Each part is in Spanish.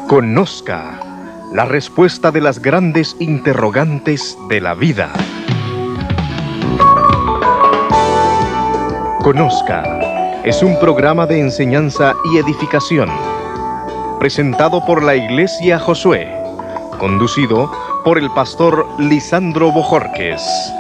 Conozca la respuesta de las grandes interrogantes de la vida. Conozca es un programa de enseñanza y edificación, presentado por la Iglesia Josué, conducido por el pastor Lisandro Bojorquez.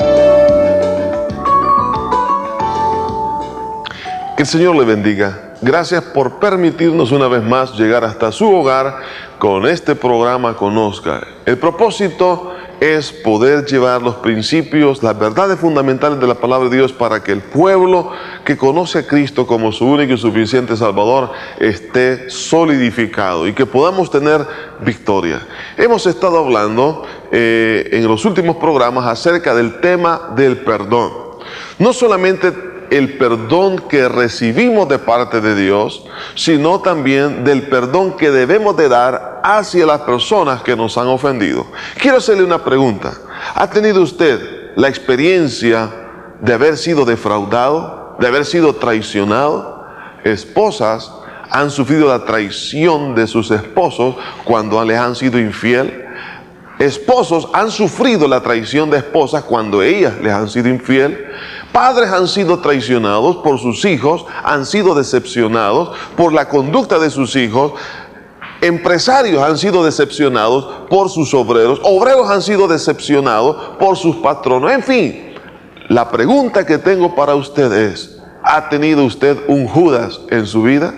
Que el Señor le bendiga. Gracias por permitirnos una vez más llegar hasta su hogar con este programa Conozca. El propósito es poder llevar los principios, las verdades fundamentales de la palabra de Dios para que el pueblo que conoce a Cristo como su único y suficiente Salvador esté solidificado y que podamos tener victoria. Hemos estado hablando en los últimos programas acerca del tema del perdón. No solamente el perdón que recibimos de parte de Dios, sino también del perdón que debemos de dar hacia las personas que nos han ofendido. Quiero hacerle una pregunta. ¿Ha tenido usted la experiencia de haber sido defraudado, de haber sido traicionado? Esposas han sufrido la traición de sus esposos cuando les han sido infiel. Esposos han sufrido la traición de esposas cuando ellas les han sido infiel. Padres han sido traicionados por sus hijos, han sido decepcionados por la conducta de sus hijos. Empresarios han sido decepcionados por sus obreros. Obreros han sido decepcionados por sus patronos. En fin, la pregunta que tengo para usted es: ¿ha tenido usted un Judas en su vida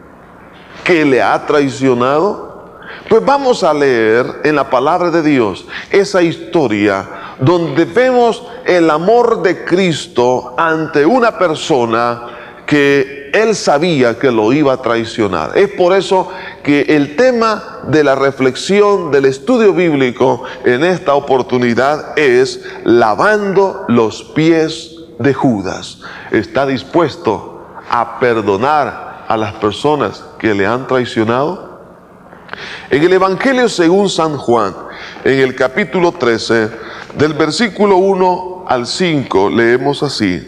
que le ha traicionado? Pues vamos a leer en la palabra de Dios esa historia donde vemos el amor de Cristo ante una persona que Él sabía que lo iba a traicionar. Es por eso que el tema de la reflexión, del estudio bíblico en esta oportunidad es lavando los pies de Judas. ¿Está dispuesto a perdonar a las personas que le han traicionado? En el Evangelio según San Juan, en el capítulo 13, del versículo 1 al 5, leemos así: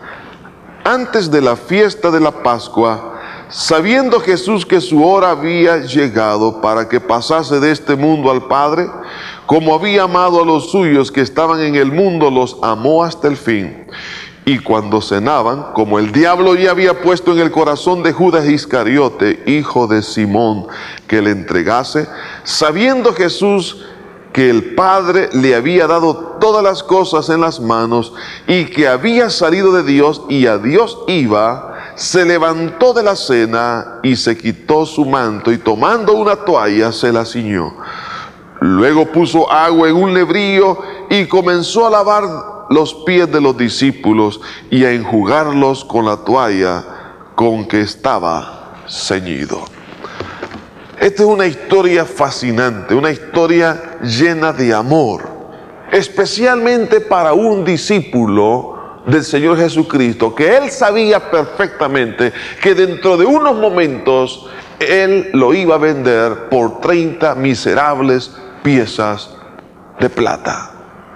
Antes de la fiesta de la Pascua, sabiendo Jesús que su hora había llegado para que pasase de este mundo al Padre, como había amado a los suyos que estaban en el mundo, los amó hasta el fin. Y cuando cenaban, como el diablo ya había puesto en el corazón de Judas Iscariote, hijo de Simón, que le entregase, sabiendo Jesús que el Padre le había dado todas las cosas en las manos y que había salido de Dios y a Dios iba, se levantó de la cena y se quitó su manto y tomando una toalla se la ciñó. Luego puso agua en un lebrillo y comenzó a lavar los pies de los discípulos y a enjugarlos con la toalla con que estaba ceñido. Esta es una historia fascinante, una historia llena de amor, especialmente para un discípulo del Señor Jesucristo, que Él sabía perfectamente que dentro de unos momentos Él lo iba a vender por 30 miserables piezas de plata.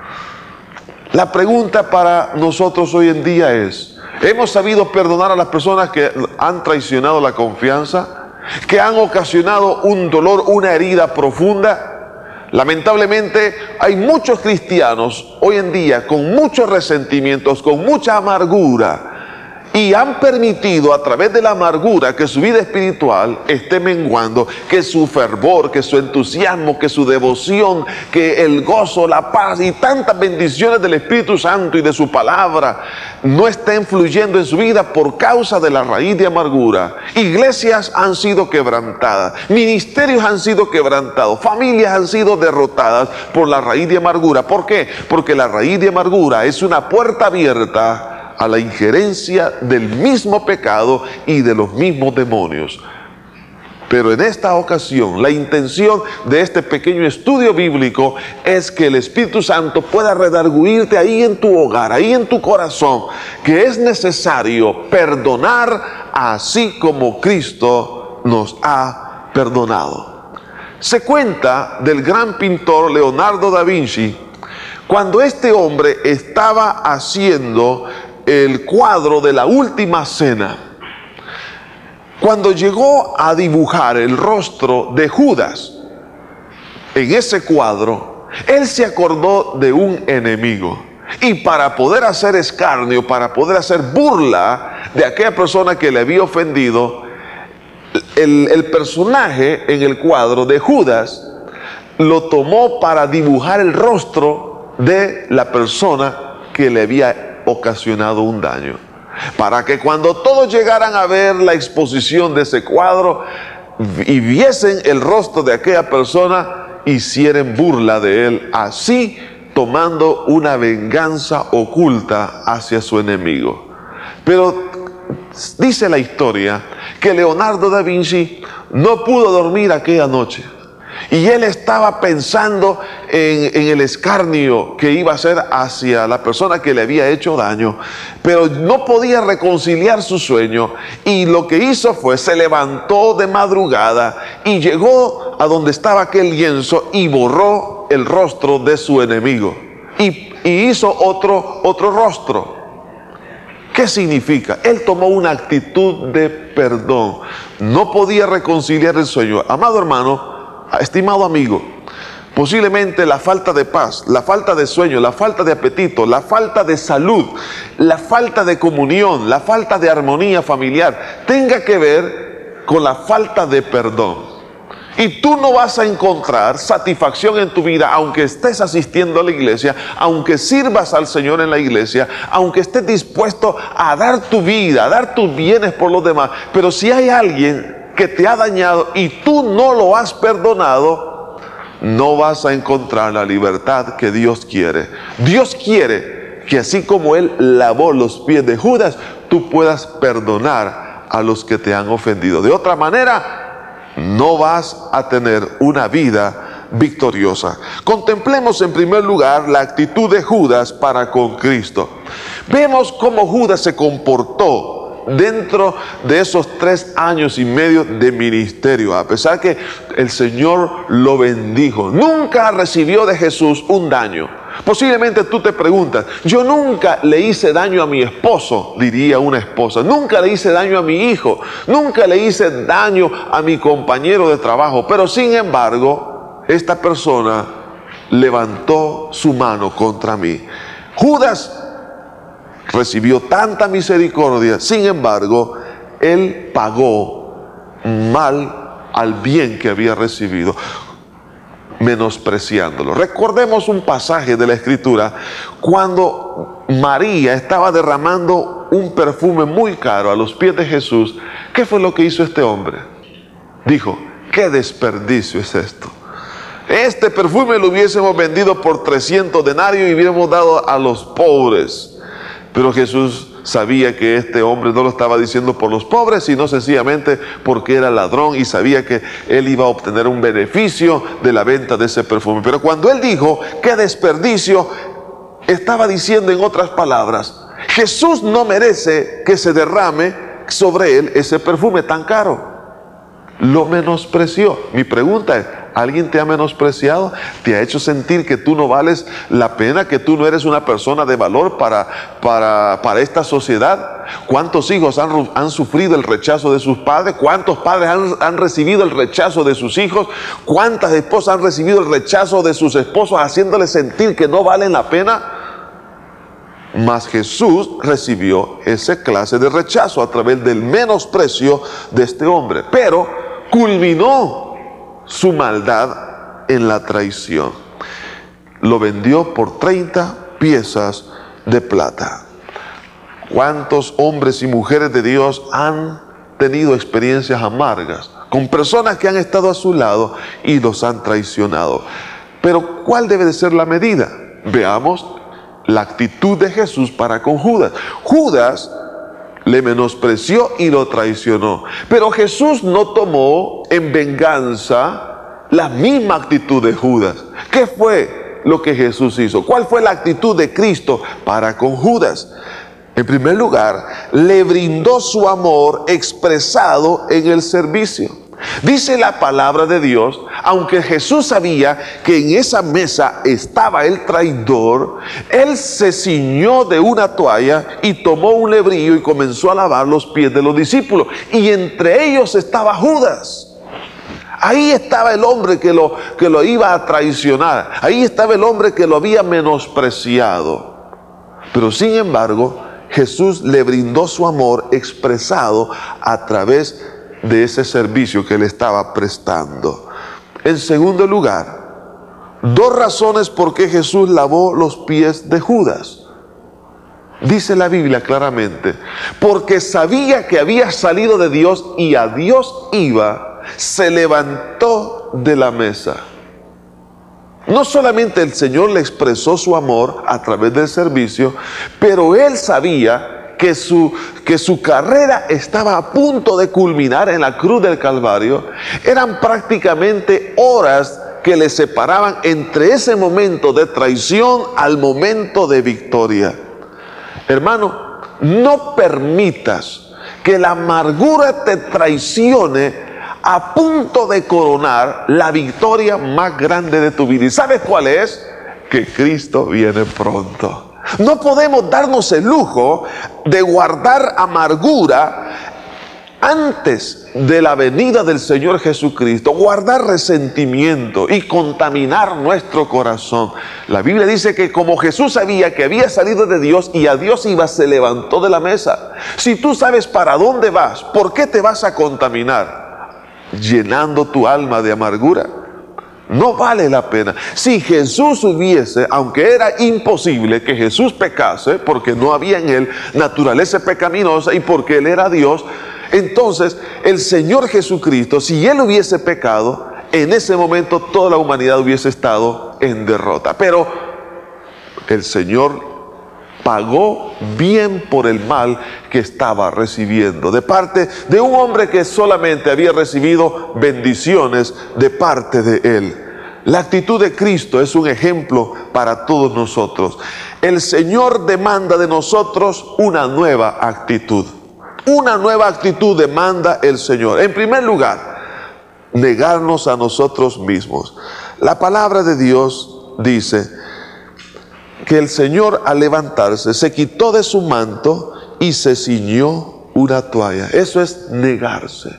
La pregunta para nosotros hoy en día es: ¿hemos sabido perdonar a las personas que han traicionado la confianza? ¿Que han ocasionado un dolor, una herida profunda? Lamentablemente hay muchos cristianos hoy en día con muchos resentimientos, con mucha amargura, y han permitido a través de la amargura que su vida espiritual esté menguando, que su fervor, que su entusiasmo, que su devoción, que el gozo, la paz y tantas bendiciones del Espíritu Santo y de su palabra no estén fluyendo en su vida por causa de la raíz de amargura. Iglesias han sido quebrantadas, ministerios han sido quebrantados, familias han sido derrotadas por la raíz de amargura. ¿Por qué? Porque la raíz de amargura es una puerta abierta a la injerencia del mismo pecado y de los mismos demonios. Pero en esta ocasión, la intención de este pequeño estudio bíblico es que el Espíritu Santo pueda redarguirte ahí en tu hogar, ahí en tu corazón, que es necesario perdonar así como Cristo nos ha perdonado. Se cuenta del gran pintor Leonardo da Vinci, cuando este hombre estaba haciendo el cuadro de la Última Cena. Cuando llegó a dibujar el rostro de Judas en ese cuadro, él se acordó de un enemigo. Y para poder hacer escarnio, para poder hacer burla de aquella persona que le había ofendido, el personaje en el cuadro de Judas lo tomó para dibujar el rostro de la persona que le había ocasionado un daño. Para que cuando todos llegaran a ver la exposición de ese cuadro y viesen el rostro de aquella persona, hicieran burla de él, así tomando una venganza oculta hacia su enemigo. Pero dice la historia que Leonardo da Vinci no pudo dormir aquella noche. Y él estaba pensando en el escarnio que iba a hacer hacia la persona que le había hecho daño, pero no podía reconciliar su sueño, y lo que hizo fue, se levantó de madrugada y llegó a donde estaba aquel lienzo y borró el rostro de su enemigo y hizo otro rostro. ¿Qué significa? Él tomó una actitud de perdón. No podía reconciliar el sueño. Amado hermano, estimado amigo, posiblemente la falta de paz, la falta de sueño, la falta de apetito, la falta de salud, la falta de comunión, la falta de armonía familiar tenga que ver con la falta de perdón. Y tú no vas a encontrar satisfacción en tu vida, aunque estés asistiendo a la iglesia, aunque sirvas al Señor en la iglesia, aunque estés dispuesto a dar tu vida, a dar tus bienes por los demás. Pero si hay alguien que te ha dañado y tú no lo has perdonado, no vas a encontrar la libertad que Dios quiere. Dios quiere que así como Él lavó los pies de Judas, tú puedas perdonar a los que te han ofendido. De otra manera, no vas a tener una vida victoriosa. Contemplemos en primer lugar la actitud de Judas para con Cristo. Vemos cómo Judas se comportó dentro de esos 3 años y medio de ministerio, a pesar que el Señor lo bendijo. Nunca recibió de Jesús un daño. Posiblemente tú te preguntas, yo nunca le hice daño a mi esposo, diría una esposa, nunca le hice daño a mi hijo, nunca le hice daño a mi compañero de trabajo, pero sin embargo, esta persona levantó su mano contra mí. Judas recibió tanta misericordia, sin embargo, él pagó mal al bien que había recibido, menospreciándolo. Recordemos un pasaje de la Escritura cuando María estaba derramando un perfume muy caro a los pies de Jesús. ¿Qué fue lo que hizo este hombre? Dijo, ¿qué desperdicio es esto? Este perfume lo hubiésemos vendido por 300 denarios y hubiéramos dado a los pobres. Pero Jesús sabía que este hombre no lo estaba diciendo por los pobres, sino sencillamente porque era ladrón y sabía que él iba a obtener un beneficio de la venta de ese perfume. Pero cuando él dijo, ¡qué desperdicio!, estaba diciendo en otras palabras, Jesús no merece que se derrame sobre él ese perfume tan caro. Lo menospreció. Mi pregunta es, ¿alguien te ha menospreciado? ¿Te ha hecho sentir que tú no vales la pena, que tú no eres una persona de valor para esta sociedad? ¿Cuántos hijos han sufrido el rechazo de sus padres? ¿Cuántos padres han recibido el rechazo de sus hijos? ¿Cuántas esposas han recibido el rechazo de sus esposos, haciéndoles sentir que no valen la pena? Mas Jesús recibió esa clase de rechazo a través del menosprecio de este hombre. Pero culminó su maldad en la traición. Lo vendió por 30 piezas de plata. ¿Cuántos hombres y mujeres de Dios han tenido experiencias amargas con personas que han estado a su lado y los han traicionado? Pero ¿cuál debe de ser la medida? Veamos la actitud de Jesús para con Judas. Judas le menospreció y lo traicionó, pero Jesús no tomó en venganza la misma actitud de Judas. ¿Qué fue lo que Jesús hizo? ¿Cuál fue la actitud de Cristo para con Judas? En primer lugar, le brindó su amor expresado en el servicio. Dice la palabra de Dios, aunque Jesús sabía que en esa mesa estaba el traidor, él se ciñó de una toalla y tomó un lebrillo y comenzó a lavar los pies de los discípulos. Y entre ellos estaba Judas. Ahí estaba el hombre que lo iba a traicionar. Ahí estaba el hombre que lo había menospreciado. Pero sin embargo, Jesús le brindó su amor expresado a través de ese servicio que le estaba prestando. En segundo lugar, dos razones por qué Jesús lavó los pies de Judas. Dice la Biblia claramente, porque sabía que había salido de Dios y a Dios iba, se levantó de la mesa. No solamente el Señor le expresó su amor a través del servicio, pero él sabía que su carrera estaba a punto de culminar en la cruz del Calvario. Eran prácticamente horas que le separaban entre ese momento de traición al momento de victoria. Hermano, no permitas que la amargura te traicione a punto de coronar la victoria más grande de tu vida. ¿Y sabes cuál es? Que Cristo viene pronto. No podemos darnos el lujo de guardar amargura antes de la venida del Señor Jesucristo, guardar resentimiento y contaminar nuestro corazón. La Biblia dice que como Jesús sabía que había salido de Dios y a Dios iba, se levantó de la mesa. Si tú sabes para dónde vas, ¿por qué te vas a contaminar llenando tu alma de amargura? No vale la pena. Si Jesús hubiese, aunque era imposible que Jesús pecase, porque no había en él naturaleza pecaminosa y porque él era Dios, entonces el Señor Jesucristo, si él hubiese pecado, en ese momento toda la humanidad hubiese estado en derrota. Pero el Señor pagó bien por el mal que estaba recibiendo de parte de un hombre que solamente había recibido bendiciones de parte de él. La actitud de Cristo es un ejemplo para todos nosotros. El Señor demanda de nosotros una nueva actitud. Una nueva actitud demanda el Señor. En primer lugar, negarnos a nosotros mismos. La palabra de Dios dice que el Señor, al levantarse, se quitó de su manto y se ciñó una toalla. Eso es negarse.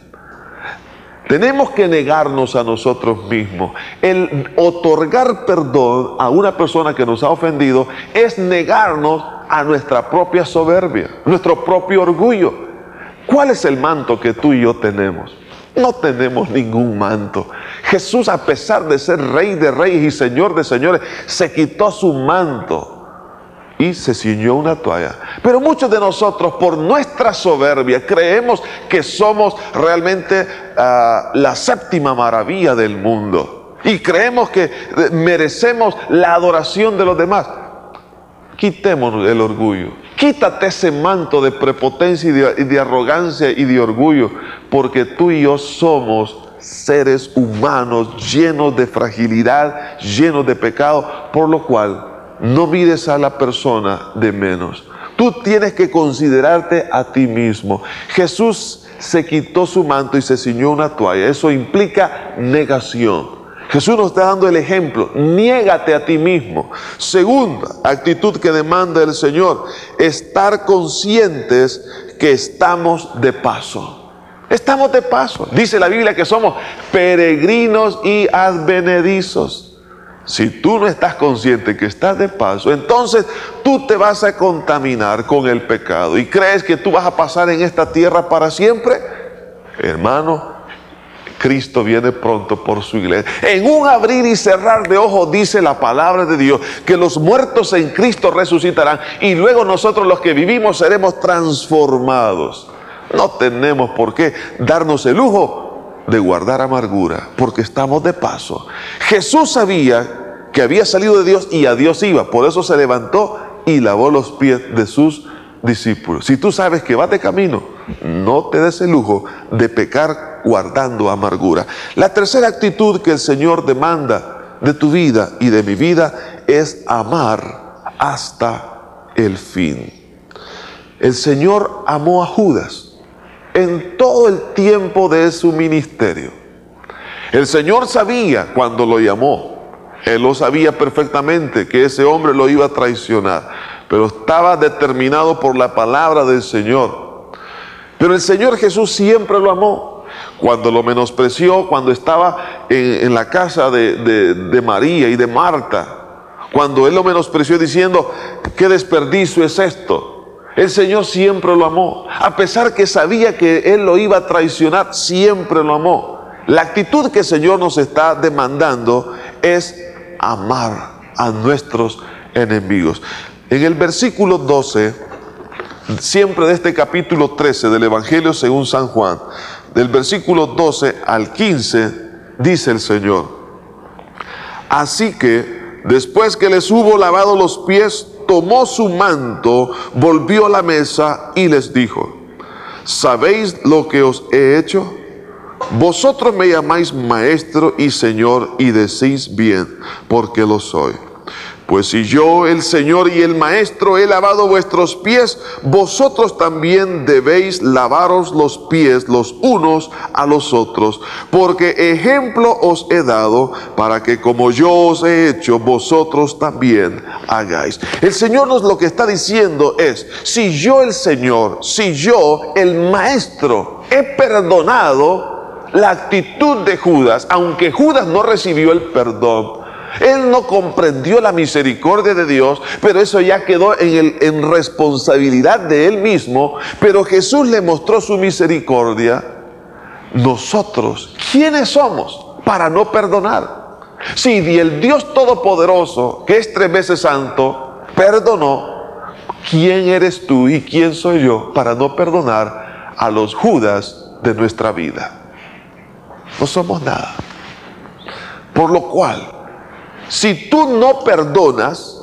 Tenemos que negarnos a nosotros mismos. El otorgar perdón a una persona que nos ha ofendido es negarnos a nuestra propia soberbia, nuestro propio orgullo. ¿Cuál es el manto que tú y yo tenemos? No tenemos ningún manto. Jesús, a pesar de ser Rey de Reyes y Señor de Señores, se quitó su manto y se ciñó una toalla. Pero muchos de nosotros, por nuestra soberbia, creemos que somos realmente la séptima maravilla del mundo y creemos que merecemos la adoración de los demás. Quitemos el orgullo. Quítate ese manto de prepotencia y de arrogancia y de orgullo, porque tú y yo somos seres humanos llenos de fragilidad, llenos de pecado, por lo cual no mires a la persona de menos. Tú tienes que considerarte a ti mismo. Jesús se quitó su manto y se ciñó una toalla. Eso implica negación. Jesús nos está dando el ejemplo. Niégate a ti mismo. Segunda actitud que demanda el Señor: estar conscientes que estamos de paso. Estamos de paso. Dice la Biblia que somos peregrinos y advenedizos. Si tú no estás consciente que estás de paso, entonces tú te vas a contaminar con el pecado y crees que tú vas a pasar en esta tierra para siempre. Hermano, Cristo viene pronto por su iglesia. En un abrir y cerrar de ojos dice la palabra de Dios que los muertos en Cristo resucitarán y luego nosotros los que vivimos seremos transformados. No tenemos por qué darnos el lujo de guardar amargura, porque estamos de paso. Jesús sabía que había salido de Dios y a Dios iba, por eso se levantó y lavó los pies de sus discípulos. Si tú sabes que vas de camino, no te des el lujo de pecar guardando amargura. La tercera actitud que el Señor demanda de tu vida y de mi vida es amar hasta el fin. El Señor amó a Judas en todo el tiempo de su ministerio. El Señor sabía cuando lo llamó. Él lo sabía perfectamente que ese hombre lo iba a traicionar, pero estaba determinado por la palabra del Señor. Pero el Señor Jesús siempre lo amó. Cuando lo menospreció, cuando estaba en la casa de María y de Marta, cuando Él lo menospreció diciendo, ¿qué desperdicio es esto? El Señor siempre lo amó. A pesar que sabía que Él lo iba a traicionar, siempre lo amó. La actitud que el Señor nos está demandando es amar a nuestros enemigos. En el versículo 12, siempre de este capítulo 13 del Evangelio según San Juan, del versículo 12 al 15, dice el Señor: así que después que les hubo lavado los pies, tomó su manto, volvió a la mesa y les dijo: ¿sabéis lo que os he hecho? Vosotros me llamáis maestro y señor, y decís bien, porque lo soy. Pues si yo, el Señor y el Maestro, he lavado vuestros pies, vosotros también debéis lavaros los pies los unos a los otros, porque ejemplo os he dado para que como yo os he hecho, vosotros también hagáis. El Señor nos lo que está diciendo es, si yo, el Señor, si yo, el Maestro, he perdonado la actitud de Judas, aunque Judas no recibió el perdón, él no comprendió la misericordia de Dios, pero eso ya quedó en responsabilidad de él mismo. Pero Jesús le mostró su misericordia. Nosotros, ¿quiénes somos para no perdonar? Si el Dios Todopoderoso, que es 3 veces santo, perdonó, ¿quién eres tú y quién soy yo para no perdonar a los Judas de nuestra vida? No somos nada. Por lo cual, si tú no perdonas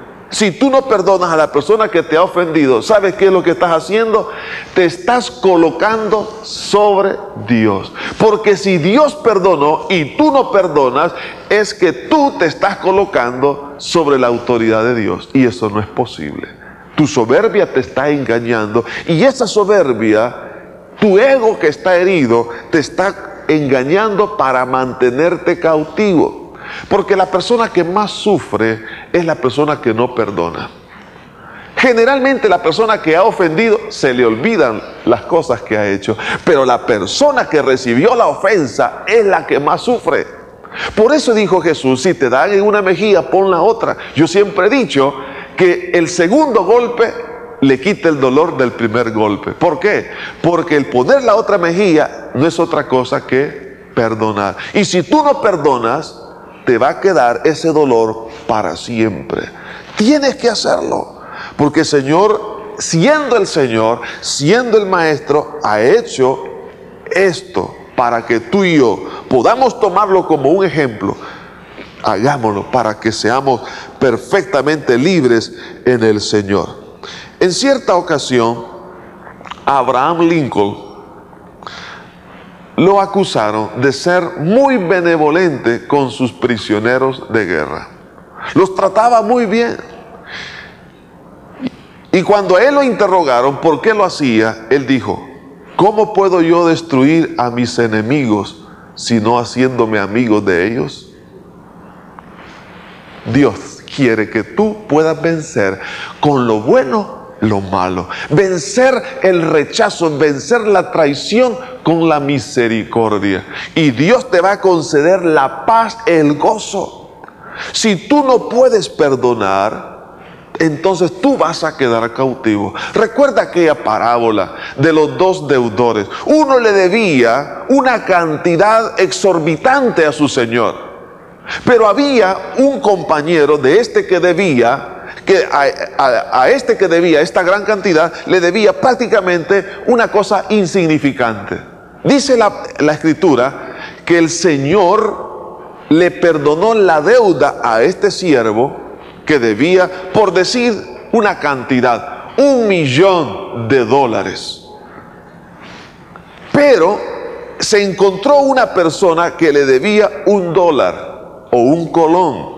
a la persona que te ha ofendido, ¿sabes qué es lo que estás haciendo? Te estás colocando sobre Dios. Porque si Dios perdonó y tú no perdonas, es que tú te estás colocando sobre la autoridad de Dios. Y eso no es posible. Tu soberbia te está engañando. Y esa soberbia, tu ego que está herido, te está engañando para mantenerte cautivo. Porque la persona que más sufre es la persona que no perdona. Generalmente la persona que ha ofendido se le olvidan las cosas que ha hecho, pero la persona que recibió la ofensa es la que más sufre. Por eso dijo Jesús, si te dan en una mejilla, pon la otra. Yo siempre he dicho que el segundo golpe le quita el dolor del primer golpe. ¿Por qué? Porque el poner la otra mejilla no es otra cosa que perdonar. Y si tú no perdonas, te va a quedar ese dolor para siempre. Tienes que hacerlo, porque el Señor, siendo el Maestro, ha hecho esto para que tú y yo podamos tomarlo como un ejemplo. Hagámoslo para que seamos perfectamente libres en el Señor. En cierta ocasión, Abraham Lincoln lo acusaron de ser muy benevolente con sus prisioneros de guerra. Los trataba muy bien. Y cuando a él lo interrogaron por qué lo hacía, él dijo: ¿cómo puedo yo destruir a mis enemigos si no haciéndome amigos de ellos? Dios quiere que tú puedas vencer con lo bueno lo malo, vencer el rechazo, vencer la traición con la misericordia, y Dios te va a conceder la paz, el gozo. Si tú no puedes perdonar, entonces tú vas a quedar cautivo. Recuerda aquella parábola de los 2 deudores. Uno le debía una cantidad exorbitante a su señor, pero había un compañero de este que debía, que a este que debía esta gran cantidad, le debía prácticamente una cosa insignificante. Dice la Escritura que el Señor le perdonó la deuda a este siervo que debía, por decir una cantidad, $1.000.000. Pero se encontró una persona que le debía $1 o un colón.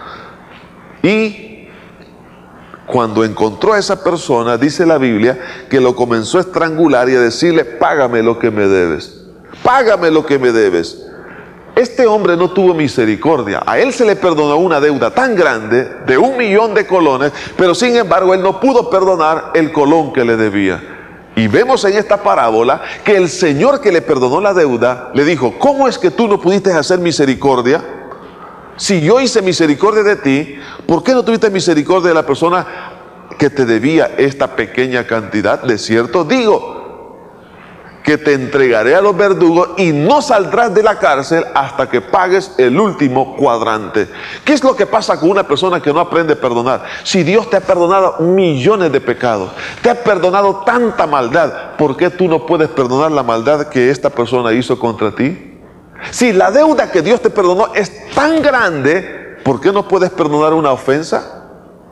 Y cuando encontró a esa persona, dice la Biblia, que lo comenzó a estrangular y a decirle: págame lo que me debes, págame lo que me debes. este hombre no tuvo misericordia. A él se le perdonó una deuda tan grande de 1 millón de colones, pero sin embargo él no pudo perdonar el colón que le debía. Y vemos en esta parábola que el Señor que le perdonó la deuda le dijo: ¿cómo es que tú no pudiste hacer misericordia? Si yo hice misericordia de ti, ¿por qué no tuviste misericordia de la persona que te debía esta pequeña cantidad? De cierto digo que te entregaré a los verdugos y no saldrás de la cárcel hasta que pagues el último cuadrante. ¿Qué es lo que pasa con una persona que no aprende a perdonar? Si Dios te ha perdonado millones de pecados, te ha perdonado tanta maldad, ¿por qué tú no puedes perdonar la maldad que esta persona hizo contra ti? Si la deuda que Dios te perdonó es tan grande, ¿por qué no puedes perdonar una ofensa?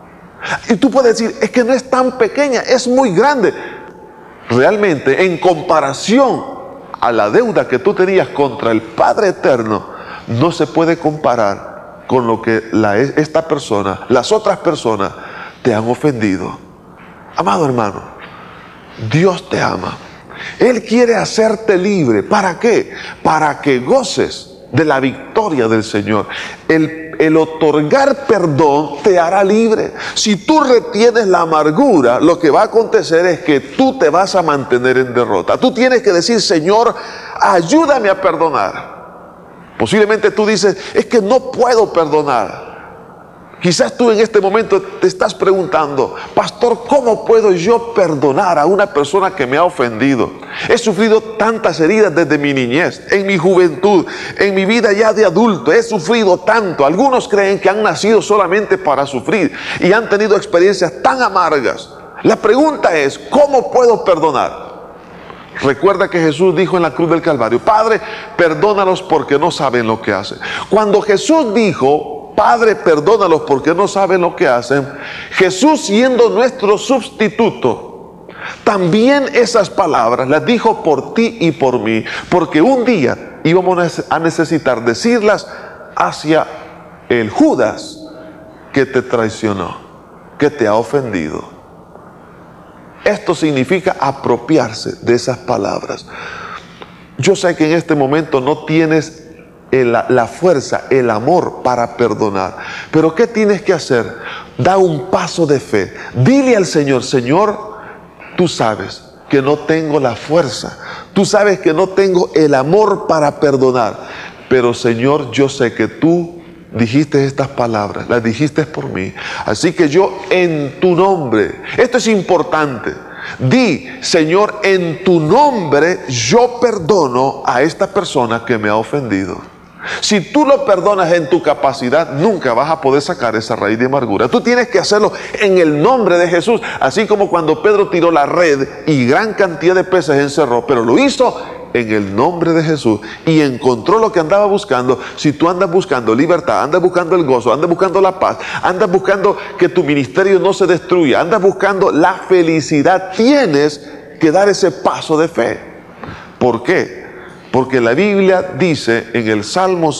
Y tú puedes decir: es que no es tan pequeña, es muy grande. Realmente, en comparación a la deuda que tú tenías contra el Padre Eterno, no se puede comparar con lo que esta persona, las otras personas te han ofendido. Amado hermano, Dios te ama. Él quiere hacerte libre. ¿Para qué? Para que goces de la victoria del Señor. El otorgar perdón te hará libre. Si tú retienes la amargura, lo que va a acontecer es que tú te vas a mantener en derrota. Tú tienes que decir: Señor, ayúdame a perdonar. Posiblemente tú dices: es que no puedo perdonar. Quizás tú en este momento te estás preguntando: pastor, ¿cómo puedo yo perdonar a una persona que me ha ofendido? He sufrido tantas heridas desde mi niñez, en mi juventud, en mi vida ya de adulto. He sufrido tanto. Algunos creen que han nacido solamente para sufrir y han tenido experiencias tan amargas. La pregunta es: ¿cómo puedo perdonar? Recuerda que Jesús dijo en la cruz del Calvario: Padre, perdónalos porque no saben lo que hacen. Cuando Jesús dijo: Padre, perdónalos porque no saben lo que hacen, Jesús, siendo nuestro sustituto, también esas palabras las dijo por ti y por mí, porque un día íbamos a necesitar decirlas hacia el Judas que te traicionó, que te ha ofendido. Esto significa apropiarse de esas palabras. Yo sé que en este momento no tienes la fuerza, el amor para perdonar, pero ¿qué tienes que hacer? Da un paso de fe. Dile al Señor: Señor, tú sabes que no tengo la fuerza, tú sabes que no tengo el amor para perdonar, pero Señor, yo sé que tú dijiste estas palabras, las dijiste por mí, así que yo en tu nombre, esto es importante, di: Señor, en tu nombre yo perdono a esta persona que me ha ofendido. Si tú lo perdonas en tu capacidad, nunca vas a poder sacar esa raíz de amargura. Tú tienes que hacerlo en el nombre de Jesús, así como cuando Pedro tiró la red y gran cantidad de peces encerró, pero lo hizo en el nombre de Jesús y encontró lo que andaba buscando. Si tú andas buscando libertad, andas buscando el gozo, andas buscando la paz, andas buscando que tu ministerio no se destruya, andas buscando la felicidad, tienes que dar ese paso de fe. ¿Por qué? Porque la Biblia dice en el Salmo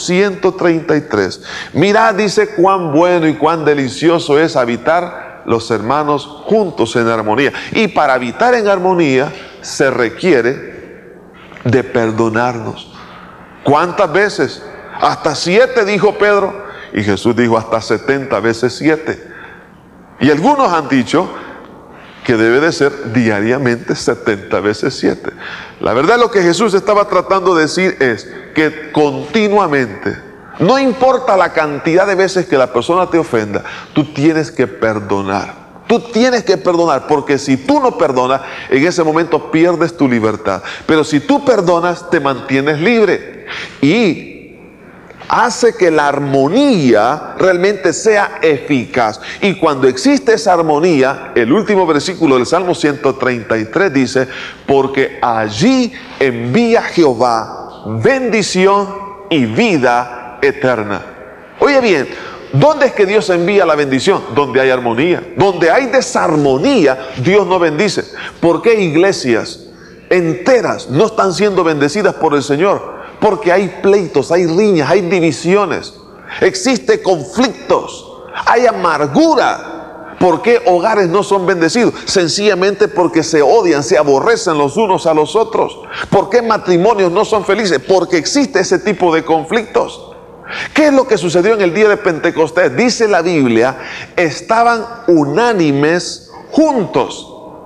133, mirad, dice, cuán bueno y cuán delicioso es habitar los hermanos juntos en armonía. Y para habitar en armonía se requiere de perdonarnos. ¿Cuántas veces? Hasta 7 dijo Pedro, y Jesús dijo hasta 70 veces 7. Y algunos han dicho que debe de ser diariamente 70 veces 7. La verdad, lo que Jesús estaba tratando de decir es que continuamente, no importa la cantidad de veces que la persona te ofenda, tú tienes que perdonar. Tú tienes que perdonar, porque si tú no perdonas, en ese momento pierdes tu libertad. Pero si tú perdonas, te mantienes libre. Y hace que la armonía realmente sea eficaz. Y cuando existe esa armonía, el último versículo del Salmo 133 dice: porque allí envía Jehová bendición y vida eterna. Oye bien, ¿dónde es que Dios envía la bendición? Donde hay armonía. Donde hay desarmonía, Dios no bendice. ¿Por qué iglesias enteras no están siendo bendecidas por el Señor? Porque hay pleitos, hay riñas, hay divisiones, existen conflictos, hay amargura. ¿Por qué hogares no son bendecidos? Sencillamente porque se odian, se aborrecen los unos a los otros. ¿Por qué matrimonios no son felices? Porque existe ese tipo de conflictos. ¿Qué es lo que sucedió en el día de Pentecostés? Dice la Biblia, estaban unánimes juntos.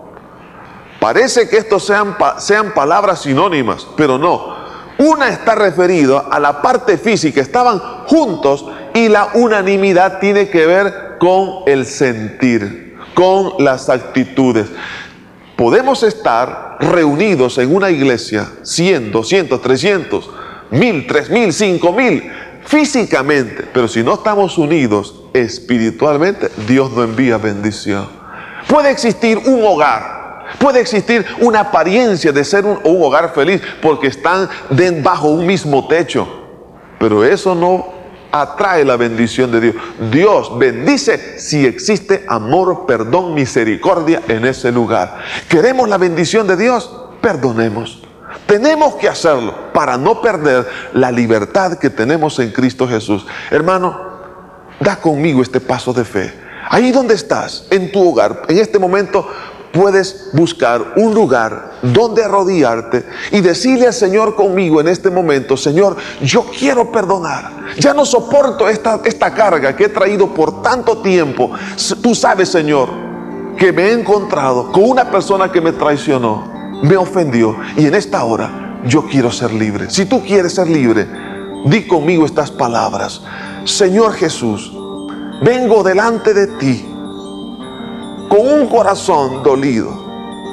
Parece que estos sean palabras sinónimas, pero no. Una está referida a la parte física, estaban juntos, y la unanimidad tiene que ver con el sentir, con las actitudes. Podemos estar reunidos en una iglesia 100, 200, 300, 1000, 3000, 5000 físicamente, pero si no estamos unidos espiritualmente, Dios no envía bendición. Puede existir un hogar, puede existir una apariencia de ser un hogar feliz porque están bajo un mismo techo, pero eso no atrae la bendición de Dios. Dios bendice si existe amor, perdón, misericordia en ese lugar. ¿Queremos la bendición de Dios? Perdonemos. Tenemos que hacerlo para no perder la libertad que tenemos en Cristo Jesús. Hermano, da conmigo este paso de fe. Ahí donde estás, en tu hogar, en este momento puedes buscar un lugar donde arrodillarte y decirle al Señor conmigo en este momento: Señor, yo quiero perdonar. Ya no soporto esta carga que he traído por tanto tiempo. Tú sabes, Señor, que me he encontrado con una persona que me traicionó, me ofendió, y en esta hora yo quiero ser libre. Si tú quieres ser libre, di conmigo estas palabras: Señor Jesús, vengo delante de ti con un corazón dolido.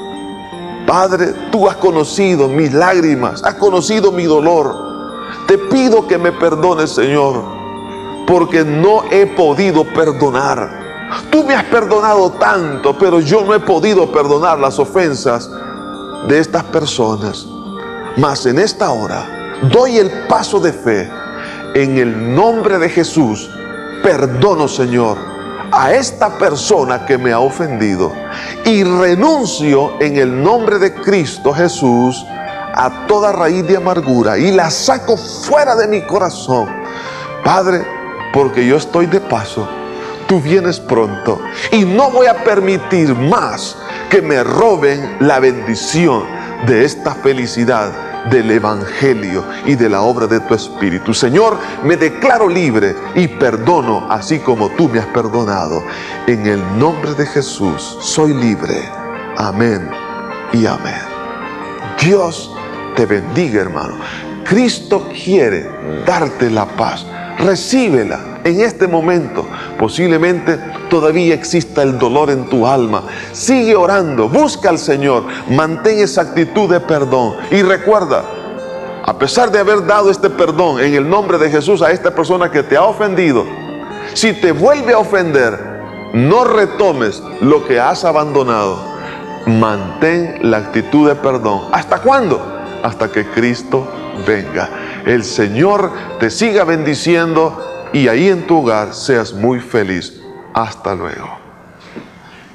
Padre, tú has conocido mis lágrimas, has conocido mi dolor. Te pido que me perdones, Señor, porque no he podido perdonar. Tú me has perdonado tanto, pero yo no he podido perdonar las ofensas de estas personas. Mas en esta hora doy el paso de fe. En el nombre de Jesús, perdono, Señor, a esta persona que me ha ofendido, y renuncio en el nombre de Cristo Jesús a toda raíz de amargura y la saco fuera de mi corazón. Padre, porque yo estoy de paso, tú vienes pronto y no voy a permitir más que me roben la bendición de esta felicidad del Evangelio y de la obra de tu Espíritu. Señor, me declaro libre y perdono así como tú me has perdonado. En el nombre de Jesús soy libre. Amén y amén. Dios te bendiga, hermano. Cristo quiere darte la paz. Recíbela en este momento. Posiblemente todavía exista el dolor en tu alma. Sigue orando, busca al Señor, mantén esa actitud de perdón. Y recuerda, a pesar de haber dado este perdón en el nombre de Jesús a esta persona que te ha ofendido, si te vuelve a ofender, no retomes lo que has abandonado. Mantén la actitud de perdón. ¿Hasta cuándo? Hasta que Cristo venga. El Señor te siga bendiciendo y ahí en tu hogar seas muy feliz. Hasta luego.